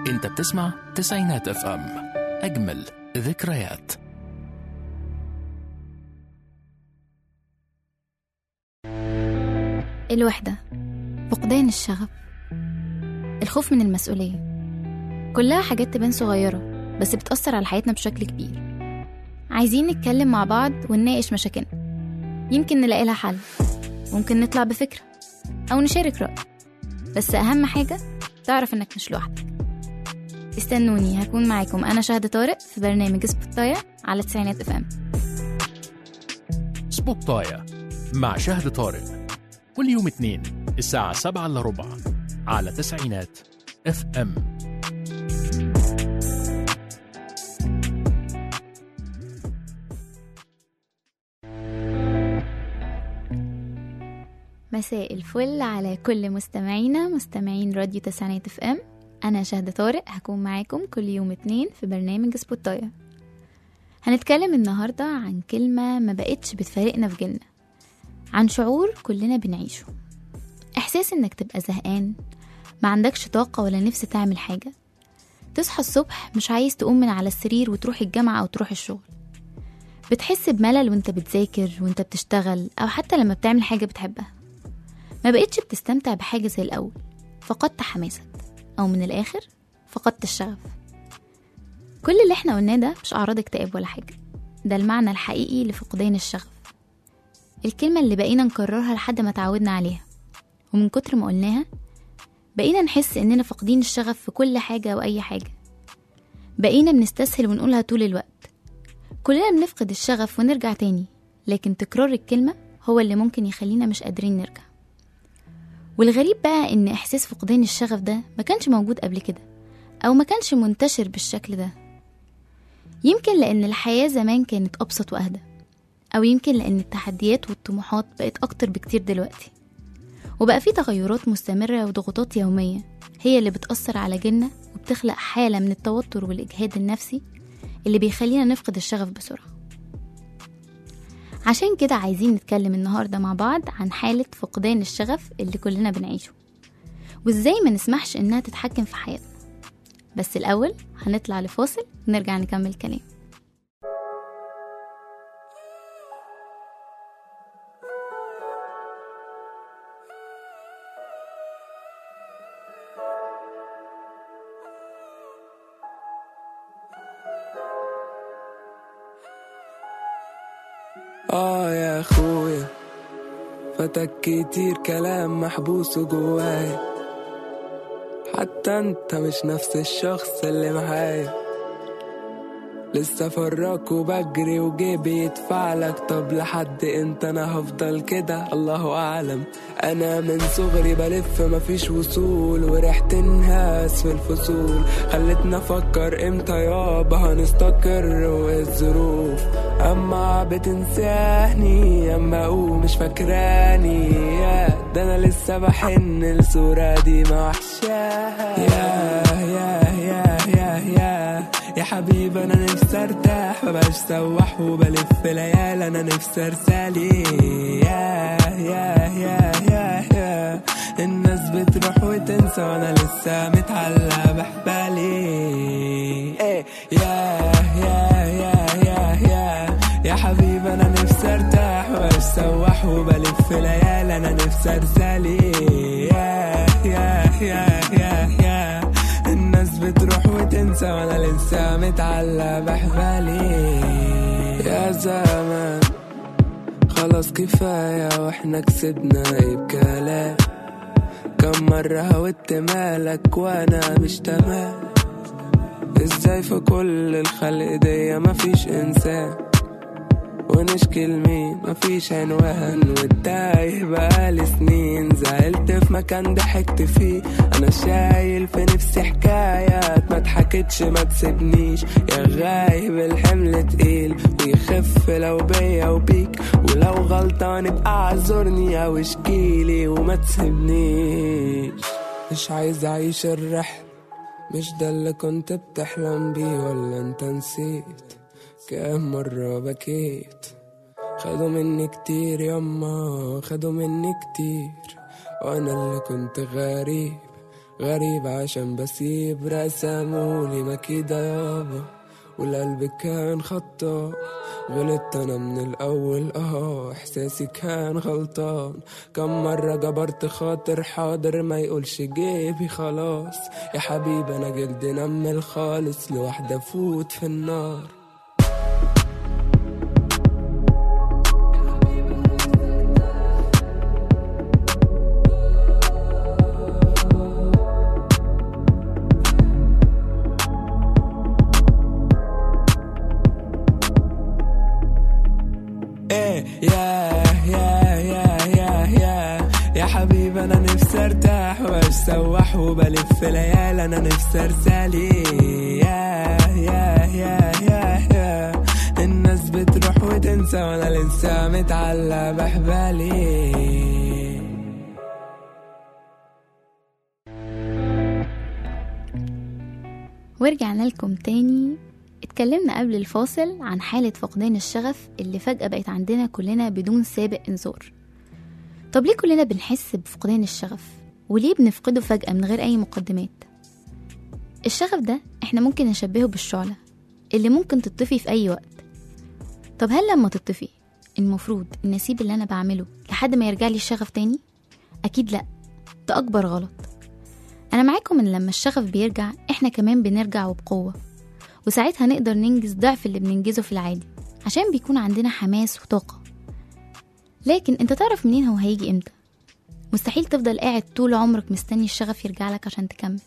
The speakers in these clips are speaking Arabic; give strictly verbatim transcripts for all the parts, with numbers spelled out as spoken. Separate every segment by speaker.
Speaker 1: انت بتسمع تسعينات اف ام، اجمل ذكريات.
Speaker 2: الوحدة، فقدان الشغف، الخوف من المسؤولية، كلها حاجات تبان صغيرة بس بتأثر على حياتنا بشكل كبير. عايزين نتكلم مع بعض ونناقش مشاكلنا، يمكن نلاقي لها حل، ممكن نطلع بفكرة أو نشارك رأي، بس أهم حاجة تعرف إنك مش لوحدك. استنوني، هكون معاكم أنا شهد طارق في برنامج سبوتاية على تسعينات اف ام.
Speaker 1: سبوتاية مع شهد طارق كل يوم اثنين الساعة سبعة إلا ربع على تسعينات اف ام.
Speaker 2: مساء الفل على كل مستمعينا، مستمعين راديو تسعينات اف ام. أنا شهد طارق، هكون معاكم كل يوم اتنين في برنامج سبوتاية. هنتكلم النهاردة عن كلمة ما بقتش بتفارقنا في جيلنا، عن شعور كلنا بنعيشه، إحساس إنك تبقى زهقان، ما عندكش طاقة ولا نفس تعمل حاجة، تصحى الصبح مش عايز تقوم من على السرير وتروح الجامعة أو تروح الشغل، بتحس بملل وانت بتذاكر وانت بتشتغل أو حتى لما بتعمل حاجة بتحبها، ما بقتش بتستمتع بحاجة زي الأول، فقدت حماسك، أو من الآخر فقدت الشغف. كل اللي احنا قلناه ده مش أعراض اكتئاب ولا حاجة، ده المعنى الحقيقي لفقدان الشغف، الكلمة اللي بقينا نكررها لحد ما تعودنا عليها، ومن كتر ما قلناها بقينا نحس إننا فقدين الشغف في كل حاجة وأي حاجة، بقينا بنستسهل ونقولها طول الوقت. كلنا بنفقد الشغف ونرجع تاني، لكن تكرار الكلمة هو اللي ممكن يخلينا مش قادرين نرجع. والغريب بقى إن إحساس فقدان الشغف ده ما كانش موجود قبل كده، أو ما كانش منتشر بالشكل ده. يمكن لأن الحياة زمان كانت أبسط وأهدى، أو يمكن لأن التحديات والطموحات بقت أكتر بكتير دلوقتي، وبقى في تغيرات مستمرة وضغوطات يومية هي اللي بتأثر على جيلنا وبتخلق حالة من التوتر والإجهاد النفسي اللي بيخلينا نفقد الشغف بسرعة. عشان كده عايزين نتكلم النهاردة مع بعض عن حالة فقدان الشغف اللي كلنا بنعيشه، وإزاي ما نسمحش إنها تتحكم في حياتنا. بس الأول هنطلع لفاصل ونرجع نكمل كلام.
Speaker 3: آه يا أخويا، فتك كتير كلام محبوس جواي، حتى انت مش نفس الشخص اللي معايا، لسه فراك وبجري وجيبي يدفعلك. طب لحد انت انا هفضل كده؟ الله اعلم. انا من صغري بلف مفيش وصول، وريحة الناس في الفصول خلتنا افكر امتى يابا هنستقر والظروف اما بتنساني، اما اقوم مش فاكراني. يا ده انا لسه بحن الصورة دي ما وحشاها. يا يا يا يا يا يا حبيبي انا نفسي ارتاح، مبقاش سواح وبلف ليالي، انا نفسي ارسالي. يا يا يا يا يا الناس بتروح وتنسى وانا لسه متعلق بحبالي. ايه يا يا يا يا يا يا حبيبي انا نفسي ارتاح، مبقاش سواح وبلف ليالي، انا نفسي ارسالي. يا يا يا يا يا الناس بتروح وتنسى وانا لسه متعلق بحبالي. يا زمان خلاص كفاية واحنا كسبنا ايه بكلام، كم مرة هودت مالك وانا مش تمام. ازاي في كل الخلق دي مفيش انسان، ونشكي لمين مفيش عنوان، والتايه بقالي سنين زعلت في مكان ضحكت فيه. انا شايل في نفسي حكايات ما ضحكتش ما تسيبنيش. يا غايب الحمل تقيل ويخف لو بيا وبيك، ولو غلطان ابقى اعذرني او اشكيلي وما تسيبنيش. مش عايز اعيش الرحلة، مش ده اللي كنت بتحلم بيه ولا انت نسيت؟ كام مرة بكيت، خدوا مني كتير يما خدوا مني كتير، وانا اللي كنت غريب غريب عشان بسيب رسمولي مكيدة يابا، والقلب كان خطا. غلطت انا من الاول اه، احساسي كان غلطان. كم مرة جبرت خاطر حاضر ما يقولش جيبي خلاص. يا حبيبي انا جلد نمل خالص، لوحدة فوت في النار. يا يا يا يا يا يا حبيبي انا نفسي ارتاح واتسوح وبلف ليالي، انا نفسي ارسالي. يا يا يا يا يا الناس بتروح وتنسى وانا لسه متعلق بحبالي.
Speaker 2: ورجعنا لكم تاني. اتكلمنا قبل الفاصل عن حالة فقدان الشغف اللي فجأة بقت عندنا كلنا بدون سابق انذار. طب ليه كلنا بنحس بفقدان الشغف؟ وليه بنفقده فجأة من غير أي مقدمات؟ الشغف ده احنا ممكن نشبهه بالشعلة اللي ممكن تطفي في أي وقت. طب هل لما تطفي المفروض إن أسيب اللي أنا بعمله لحد ما يرجع لي الشغف تاني؟ أكيد لأ، ده أكبر غلط. أنا معاكم إن لما الشغف بيرجع احنا كمان بنرجع وبقوة، وساعتها نقدر ننجز ضعف اللي بننجزه في العادي عشان بيكون عندنا حماس وطاقة. لكن انت تعرف منين هو هيجي امتى؟ مستحيل تفضل قاعد طول عمرك مستني الشغف يرجع لك عشان تكمل.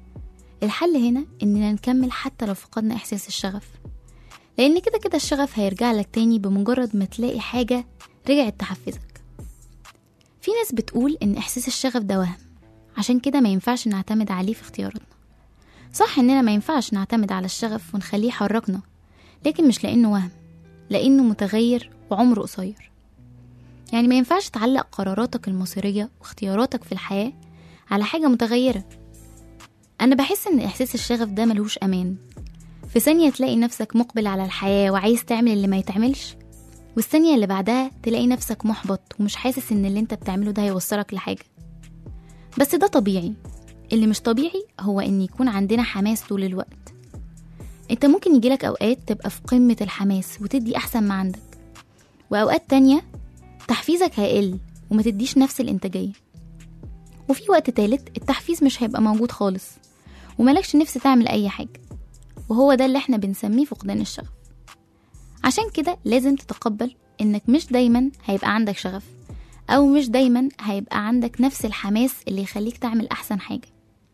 Speaker 2: الحل هنا اننا نكمل حتى لو فقدنا احساس الشغف، لان كده كده الشغف هيرجع لك تاني بمجرد ما تلاقي حاجة رجعت تحفزك. في ناس بتقول ان احساس الشغف ده وهم، عشان كده ما ينفعش نعتمد عليه في اختياراتنا. صح اننا ما ينفعش نعتمد على الشغف ونخليه يحركنا، لكن مش لانه وهم، لانه متغير وعمره قصير. يعني ما ينفعش تعلق قراراتك المصيرية واختياراتك في الحياة على حاجة متغيرة. انا بحس ان احساس الشغف ده ملهوش امان. في ثانية تلاقي نفسك مقبل على الحياة وعايز تعمل اللي ما يتعملش، والثانية اللي بعدها تلاقي نفسك محبط ومش حاسس ان اللي انت بتعمله ده هيوصلك لحاجة. بس ده طبيعي. اللي مش طبيعي هو ان يكون عندنا حماس طول الوقت. انت ممكن يجيلك اوقات تبقى في قمة الحماس وتدي احسن ما عندك، واوقات تانية تحفيزك هيقل وما تديش نفس الانتاجية، وفي وقت تالت التحفيز مش هيبقى موجود خالص وملكش نفس تعمل اي حاجة، وهو ده اللي احنا بنسميه فقدان الشغف. عشان كده لازم تتقبل انك مش دايما هيبقى عندك شغف، او مش دايما هيبقى عندك نفس الحماس اللي يخليك تعمل احسن حاجة.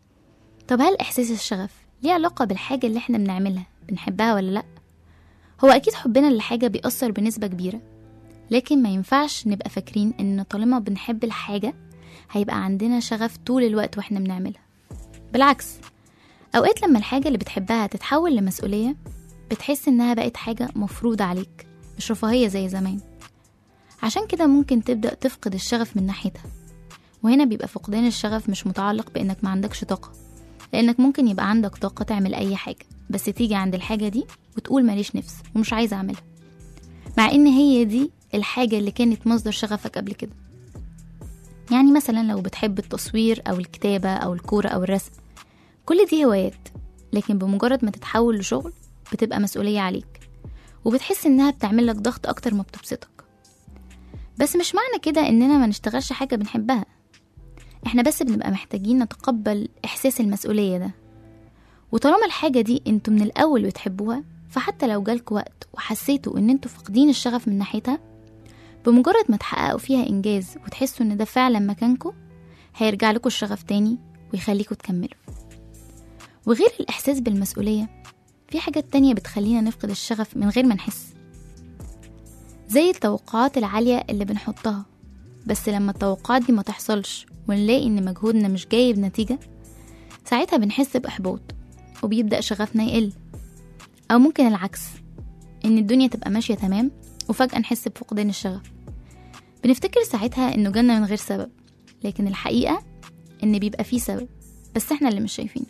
Speaker 2: طب هل احساس الشغف ليه علاقة بالحاجة اللي احنا بنعملها بنحبها ولا لا؟ هو اكيد حبنا للحاجة بيأثر بنسبة كبيرة، لكن ما ينفعش نبقى فاكرين ان طالما بنحب الحاجة هيبقى عندنا شغف طول الوقت واحنا بنعملها. بالعكس، اوقات لما الحاجة اللي بتحبها تتحول لمسؤولية بتحس انها بقت حاجة مفروضة عليك، مش رفاهية زي زمان. عشان كده ممكن تبدأ تفقد الشغف من ناحيتها. وهنا بيبقى فقدان الشغف مش متعلق بانك ما عندكش طاقة، لانك ممكن يبقى عندك طاقة تعمل اي حاجة، بس تيجي عند الحاجة دي وتقول ماليش نفس ومش عايزة اعملها، مع ان هي دي الحاجة اللي كانت مصدر شغفك قبل كده. يعني مثلا لو بتحب التصوير او الكتابة او الكورة او الرسم، كل دي هوايات، لكن بمجرد ما تتحول لشغل بتبقى مسؤولية عليك، وبتحس انها بتعمل لك ضغط اكتر ما بتبسطك. بس مش معنى كده اننا ما نشتغلش حاجة بنحبها، احنا بس بنبقى محتاجين نتقبل احساس المسؤولية ده. وطالما الحاجة دي انتوا من الاول بتحبوها، فحتى لو جالكوا وقت وحسيتوا ان انتوا فاقدين الشغف من ناحيتها، بمجرد ما تحققوا فيها انجاز وتحسوا ان ده فعلا مكانكوا، هيرجع لكم الشغف تاني ويخليكوا تكملوا. وغير الاحساس بالمسؤولية، في حاجات تانية بتخلينا نفقد الشغف من غير ما نحس، زي التوقعات العالية اللي بنحطها. بس لما التوقعات دي ما تحصلش ونلاقي ان مجهودنا مش جايب نتيجة، ساعتها بنحس بإحباط وبيبدأ شغفنا يقل. او ممكن العكس، ان الدنيا تبقى ماشية تمام وفجأة نحس بفقدان الشغف. بنفتكر ساعتها انه جالنا من غير سبب، لكن الحقيقة ان بيبقى فيه سبب بس احنا اللي مش شايفينه.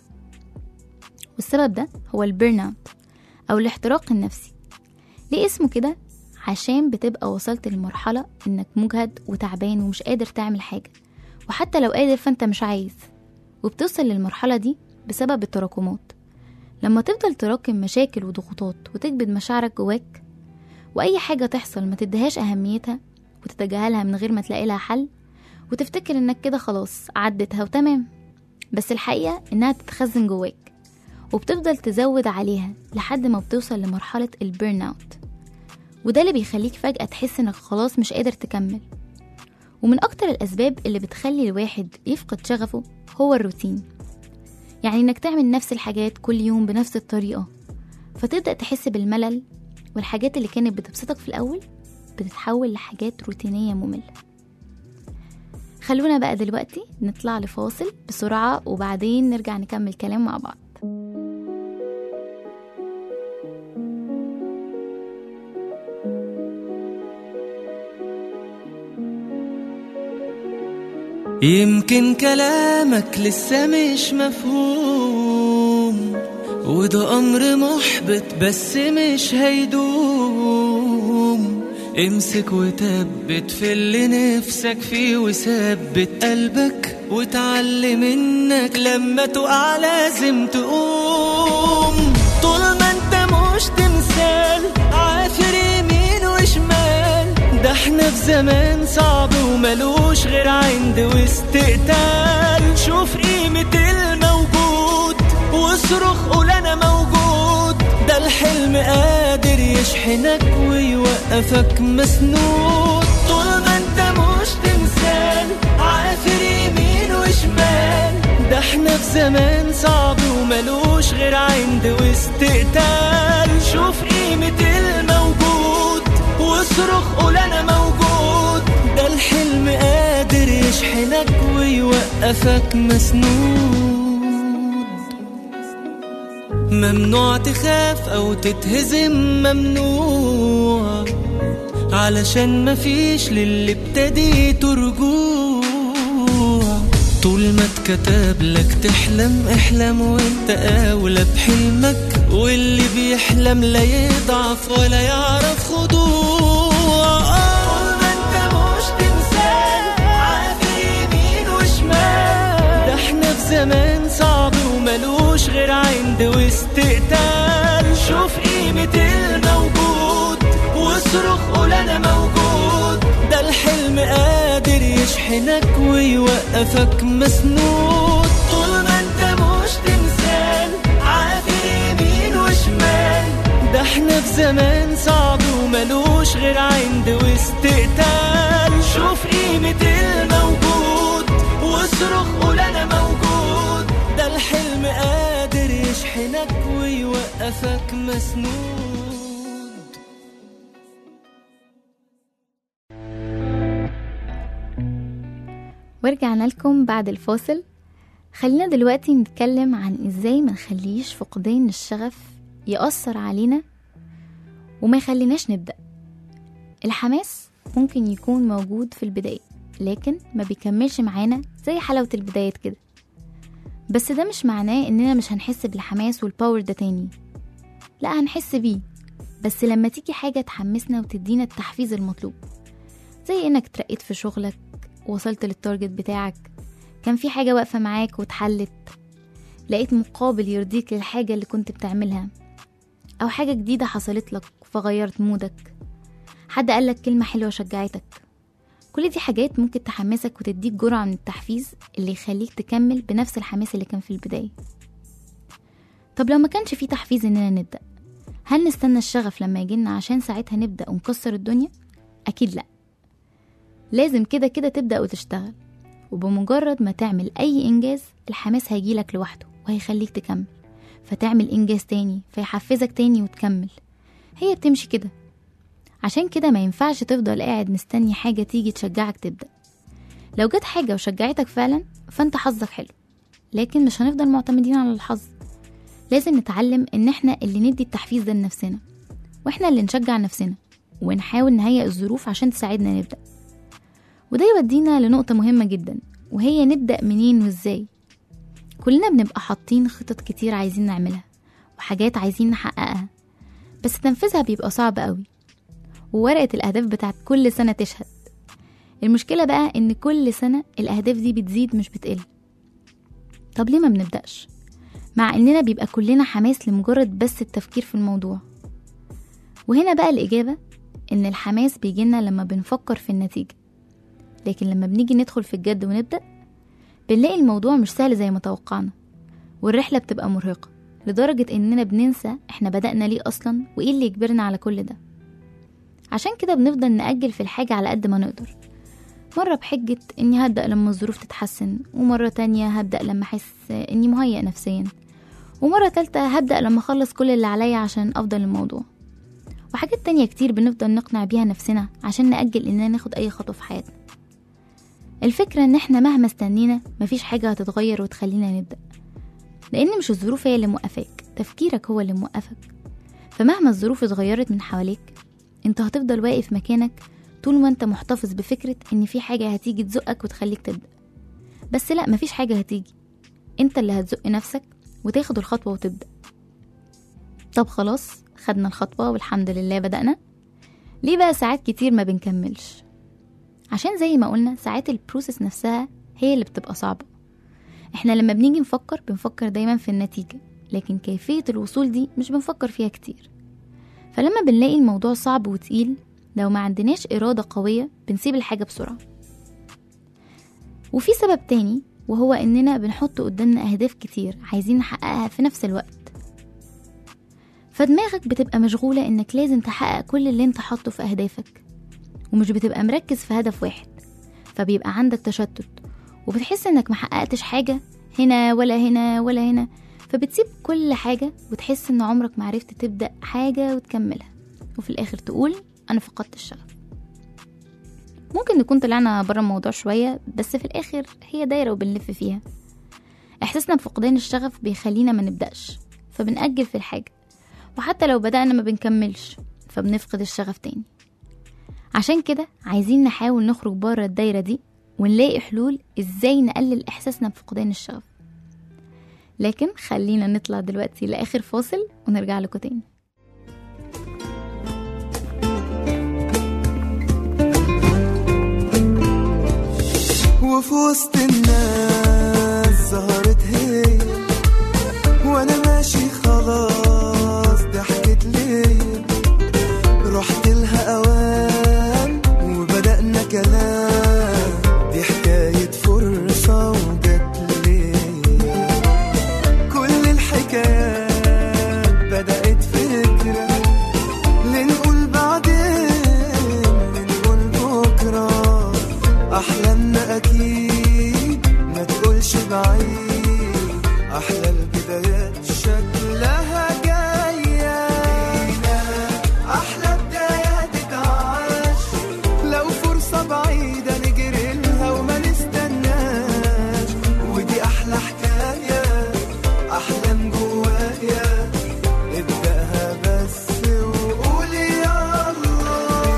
Speaker 2: والسبب ده هو البيرن اوت او الاحتراق النفسي. ليه اسمه كده؟ عشان بتبقى وصلت لمرحلة انك مجهد وتعبان ومش قادر تعمل حاجة، وحتى لو قادر فانت مش عايز، وبتوصل للمرحلة دي بسبب التراكمات. لما تفضل تراكم مشاكل وضغوطات وتكبد مشاعرك جواك، وأي حاجة تحصل ما تديهاش أهميتها وتتجاهلها من غير ما تلاقي لها حل، وتفتكر إنك كده خلاص عدتها وتمام، بس الحقيقة إنها تتخزن جواك وبتفضل تزود عليها لحد ما بتوصل لمرحلة البيرن اوت. وده اللي بيخليك فجأة تحس إنك خلاص مش قادر تكمل. ومن أكتر الأسباب اللي بتخلي الواحد يفقد شغفه هو الروتين، يعني إنك تعمل نفس الحاجات كل يوم بنفس الطريقة، فتبدأ تحس بالملل، والحاجات اللي كانت بتبسطك في الأول بتتحول لحاجات روتينية مملة. خلونا بقى دلوقتي نطلع لفاصل بسرعة، وبعدين نرجع نكمل كلام مع بعض.
Speaker 4: يمكن كلامك لسه مش مفهوم، وده أمر محبط بس مش هيدوم. امسك وثبت في اللي نفسك فيه، وثبت قلبك وتعلم انك لما تقع لازم تقوم. طول ما انت مش تمثال عافر يمين وشمال، ده احنا في زمان صعب وملوش غير عند واستقتال. شوف قيمة الموجود واصرخ قول انا موجود، ده الحلم قادر يشحنك ويوقفك مسنود. طول ما انت مش تمثال عافر يمين وشمال، ده احنا في زمان صعب وملوش غير عند واستقتال. شوف قيمة الموجود واصرخ قول انا موجود، ده الحلم قادر يشحنك ويوقفك مسنود. ممنوع تخاف او تتهزم، ممنوع، علشان مفيش للي ابتديته رجوع. طول ما اتكتب لك تحلم احلم، وانت اولى بحلمك، واللي بيحلم لا يضعف ولا يعرف خضوع. طول ما انت مش تمثال عافر يمين وشمال، ده احنا في زمان صعب وملوش غير عند واستقتال. شوف قيمة الموجود واصرخ قول انا موجود، ده الحلم قادر يشحنك ويوقفك مسنود. طول ما انت مش تمثال عافر يمين وشمال، ده احنا في زمان صعب وملوش غير عند واستقتال. شوف قيمة الموجود واصرخ قول انا موجود، ده الحلم قادر يشحنك ويوقفك مسنود.
Speaker 2: ورجعنا لكم بعد الفاصل. خلينا دلوقتي نتكلم عن ازاي ما نخليش فقدان الشغف يأثر علينا وما يخليناش نبدأ. الحماس ممكن يكون موجود في البداية، لكن ما بيكملش معانا زي حلاوة البدايات كده. بس ده مش معناه اننا مش هنحس بالحماس والباور ده تاني، لا هنحس بيه، بس لما تيجي حاجة تحمسنا وتدينا التحفيز المطلوب، زي انك ترقيت في شغلك، وصلت للتارجت بتاعك، كان في حاجة واقفة معاك واتحلت، لقيت مقابل يرضيك للحاجة اللي كنت بتعملها، أو حاجة جديدة حصلت لك فغيرت مودك، حد قالك كلمة حلوة شجعتك. كل دي حاجات ممكن تحمسك وتديك جرعة من التحفيز اللي يخليك تكمل بنفس الحماس اللي كان في البداية. طب لو ما كانش في تحفيز إننا نبدأ، هل نستنى الشغف لما يجينا عشان ساعتها نبدأ ونكسر الدنيا؟ أكيد لأ. لازم كده كده تبدأ وتشتغل، وبمجرد ما تعمل أي إنجاز الحماس هيجيلك لوحده وهيخليك تكمل، فتعمل إنجاز تاني فيحفزك تاني وتكمل. هي بتمشي كده. عشان كده ما ينفعش تفضل قاعد مستني حاجة تيجي تشجعك تبدأ. لو جت حاجة وشجعتك فعلا فانت حظك حلو، لكن مش هنفضل معتمدين على الحظ. لازم نتعلم ان احنا اللي ندي التحفيز ده لنفسنا، واحنا اللي نشجع نفسنا، ونحاول نهيئ الظروف عشان تساعدنا نبدأ. وده يودينا لنقطة مهمة جدا، وهي نبدأ منين وازاي. كلنا بنبقى حاطين خطط كتير عايزين نعملها وحاجات عايزين نحققها، بس تنفيذها بيبقى صعب قوي، وورقة الأهداف بتاعت كل سنة تشهد. المشكلة بقى إن كل سنة الأهداف دي بتزيد مش بتقل. طب ليه ما بنبدأش؟ مع اننا بيبقى كلنا حماس لمجرد بس التفكير في الموضوع. وهنا بقى الإجابة ان الحماس بيجينا لما بنفكر في النتيجة، لكن لما بنيجي ندخل في الجد ونبدأ بنلاقي الموضوع مش سهل زي ما توقعنا، والرحلة بتبقى مرهقة لدرجة اننا بننسى احنا بدأنا ليه اصلا وايه اللي يجبرنا على كل ده. عشان كده بنفضل نأجل في الحاجة على قد ما نقدر، مرة بحجة اني هبدأ لما الظروف تتحسن، ومرة تانية هبدأ لما احس اني مهيئ نفسيا، ومرة تالتة هبدأ لما اخلص كل اللي عليا عشان افضل الموضوع، وحاجات تانية كتير بنفضل نقنع بيها نفسنا عشان نأجل اننا ناخد اي خطوة في حياتنا. الفكرة ان احنا مهما استنينا مفيش حاجة هتتغير وتخلينا نبدأ، لان مش الظروف هي اللي موقفاك، تفكيرك هو اللي موقفك. فمهما الظروف اتغيرت من حواليك انت هتفضل واقف مكانك طول ما انت محتفظ بفكرة ان في حاجة هتيجي تزقك وتخليك تبدأ. بس لا، مفيش حاجة هتيجي، انت اللي هتزق نفسك وتاخد الخطوة وتبدأ. طب خلاص، خدنا الخطوة والحمد لله بدأنا. ليه بقى ساعات كتير ما بنكملش؟ عشان زي ما قلنا ساعات البروسيس نفسها هي اللي بتبقى صعبة. احنا لما بنيجي نفكر بنفكر دايما في النتيجة، لكن كيفية الوصول دي مش بنفكر فيها كتير. فلما بنلاقي الموضوع صعب وتقيل، لو ما عندناش إرادة قوية بنسيب الحاجة بسرعة. وفي سبب تاني، وهو إننا بنحط قدامنا أهداف كتير عايزين نحققها في نفس الوقت، فدماغك بتبقى مشغولة إنك لازم تحقق كل اللي انت حاطه في أهدافك، ومش بتبقى مركز في هدف واحد، فبيبقى عندك تشتت وبتحس إنك محققتش حاجة هنا ولا هنا ولا هنا، فبتسيب كل حاجة وتحس إن عمرك معرفت تبدأ حاجة وتكملها، وفي الآخر تقول أنا فقدت الشغف. ممكن نكون طلعنا برا الموضوع شوية، بس في الآخر هي دايرة وبنلف فيها. إحساسنا بفقدان الشغف بيخلينا ما نبدأش، فبنأجل في الحاجة، وحتى لو بدأنا ما بنكملش فبنفقد الشغف تاني. عشان كده عايزين نحاول نخرج برا الدايرة دي ونلاقي حلول إزاي نقلل إحساسنا بفقدان الشغف. لكن خلينا نطلع دلوقتي لآخر فاصل ونرجع لكم تاني.
Speaker 5: وفي وسط الناس ظهرت هي، وانا ماشي خلاص ضحكت ليا، رحت لها اوام وبدأنا كلام، دي حكاية فرصة وجت ليا. كل الحكايات بدأت فكرة، لنقول بعدين لنقول بكرة، أحلامنا أكيد ما تقولش بعيد، أحلى البدايات شكلها جاية، أحلى بدايات تتعاش، لو فرصة بعيدة نجري لها وما نستناش، ودي أحلى حكاية أحلام جوايا، ابدأها بس وقول يلا.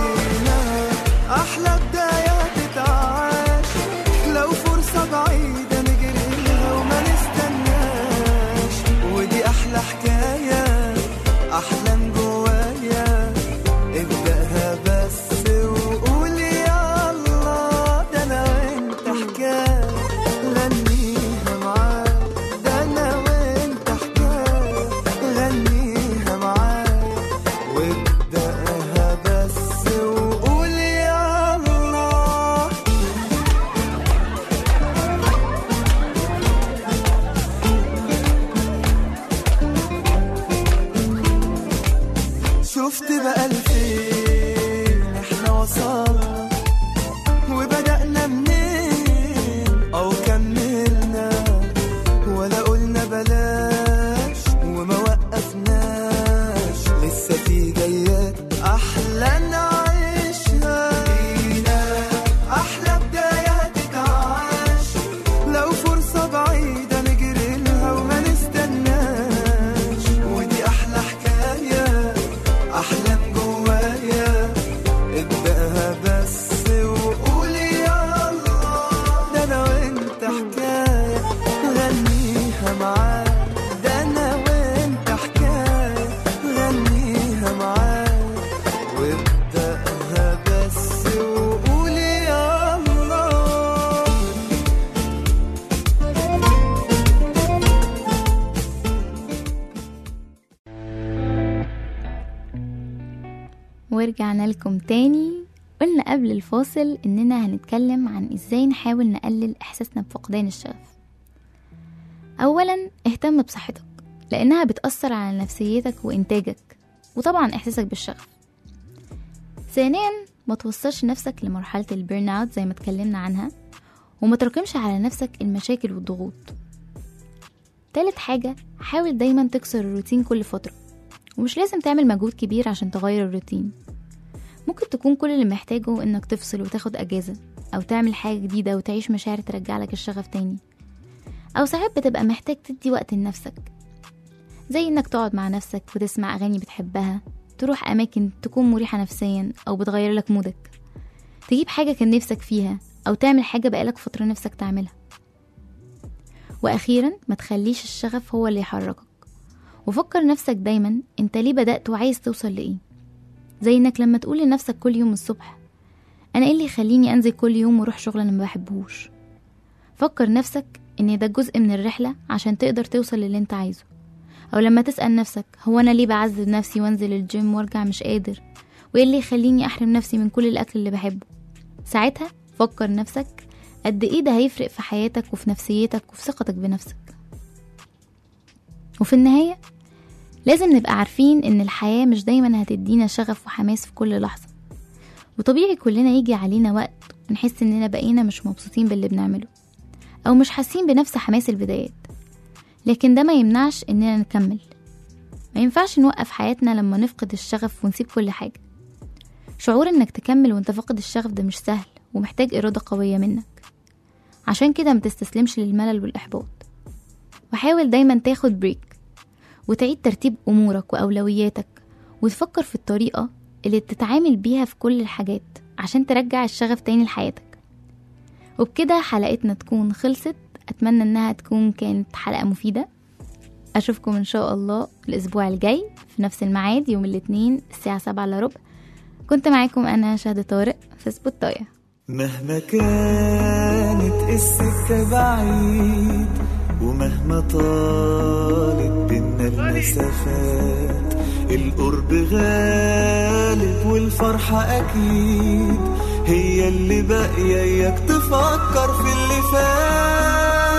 Speaker 5: أحلى بدايات تتعاش، لو فرصة بعيدة نجري لها وما نستناش، ودي أحلى حكاية أحلام جوايا، ابدأها بس وقول يلا. ده أنا وأنت حكاية غنيها معاك، ده أنا وأنت حكاية غنيها معاك، وابدأها بس وقول يلا. شفت بقى لفين احنا وصلنا، وبدأنا منين او كملنا، ولا قلنا بلاش وما وقفناش، لسه في جايات احلى نعيشها. احلى بدايات تتعاش، لو فرصة بعيدة نجري لها وما نستناش، ودي احلى حكاية أحلام جوايا، ابدأها بس وقول يلا. ده أنا وأنت حكاية غنيها معاك، ده أنا وأنت حكاية غنيها معاك، وابدأها بس وقول يلا.
Speaker 2: ورجعنا لكم تاني. قلنا قبل الفاصل إننا هنتكلم عن إزاي نحاول نقلل إحساسنا بفقدان الشغف. أولا اهتم بصحتك لأنها بتأثر على نفسيتك وإنتاجك وطبعا إحساسك بالشغف. ثانيا ما توصلش نفسك لمرحلة البيرن اوت زي ما اتكلمنا عنها، وما تراكمش على نفسك المشاكل والضغوط. تالت حاجة حاول دايما تكسر الروتين كل فترة، ومش لازم تعمل مجهود كبير عشان تغير الروتين. ممكن تكون كل اللي محتاجه انك تفصل وتاخد اجازة، او تعمل حاجة جديدة وتعيش مشاعر ترجع لك الشغف تاني. او ساعات بتبقى محتاج تدي وقت لنفسك، زي انك تقعد مع نفسك وتسمع اغاني بتحبها، تروح اماكن تكون مريحة نفسيا او بتغير لك مودك، تجيب حاجة كان نفسك فيها او تعمل حاجة بقالك فترة نفسك تعملها. واخيرا ما تخليش الشغف هو اللي يحركك، وفكر نفسك دايما انت ليه بدأت وعايز توصل لإيه. زي انك لما تقول لنفسك كل يوم الصبح انا ايه اللي يخليني انزل كل يوم واروح شغل انا ما بحبهوش. فكر نفسك ان ده جزء من الرحلة عشان تقدر توصل للي انت عايزه. او لما تسأل نفسك هو انا ليه بعذب نفسي وانزل الجيم وارجع مش قادر، وايه اللي يخليني احرم نفسي من كل الاكل اللي بحبه، ساعتها فكر نفسك قد ايه ده هيفرق في حياتك وفي نفسيتك وفي ثقتك بنفسك. وفي النهاية لازم نبقى عارفين ان الحياة مش دايما هتدينا شغف وحماس في كل لحظة، وطبيعي كلنا يجي علينا وقت ونحس اننا بقينا مش مبسوطين باللي بنعمله، او مش حاسين بنفس حماس البدايات. لكن ده ما يمنعش اننا نكمل. ما ينفعش نوقف حياتنا لما نفقد الشغف ونسيب كل حاجة. شعور انك تكمل وانت فاقد الشغف ده مش سهل، ومحتاج إرادة قوية منك. عشان كده ما تستسلمش للملل والإحباط، وحاول دايما تاخد بريك وتعيد ترتيب أمورك وأولوياتك، وتفكر في الطريقة اللي تتعامل بيها في كل الحاجات عشان ترجع الشغف تاني لحياتك. وبكده حلقتنا تكون خلصت. أتمنى أنها تكون كانت حلقة مفيدة. أشوفكم إن شاء الله الأسبوع الجاي في نفس الميعاد يوم الاثنين الساعة سبعة إلا ربع. كنت معاكم أنا شهد طارق في سبوتاية.
Speaker 5: مهما كانت السكة بعيد، ومهما طالت بينا المسافات، القرب غالب والفرحة أكيد هي اللي باقية. إياك تفكر في اللي فات،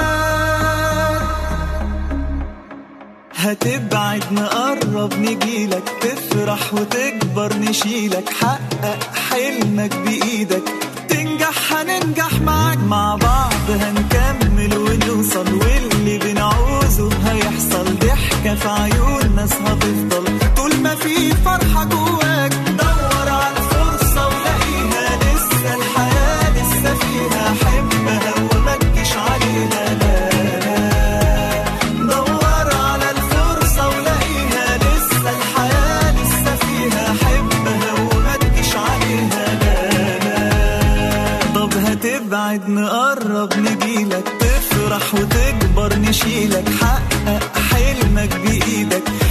Speaker 5: هتبعد نقرب نجيلك، تفرح وتكبر نشيلك، حقق حلمك بإيدك، تنجح هننجح معاك، مع بعض هنكمل ونوصل، واللي بنعوزه هيحصل. ضحكة في عيون ناس هتفضل طول ما في فرحة جواك. دور على الفرصة ولاقيها، لسه الحياة لسه فيها، حبها وما تجيش عليها. لا لا دور على الفرصة ولاقيها، لسه الحياة لسه فيها، حبها وما تجيش عليها. لا لا طب هتبعد نقرب نجيلك، تفرح وتكبر نشيلك، حقق حلمك بإيدك،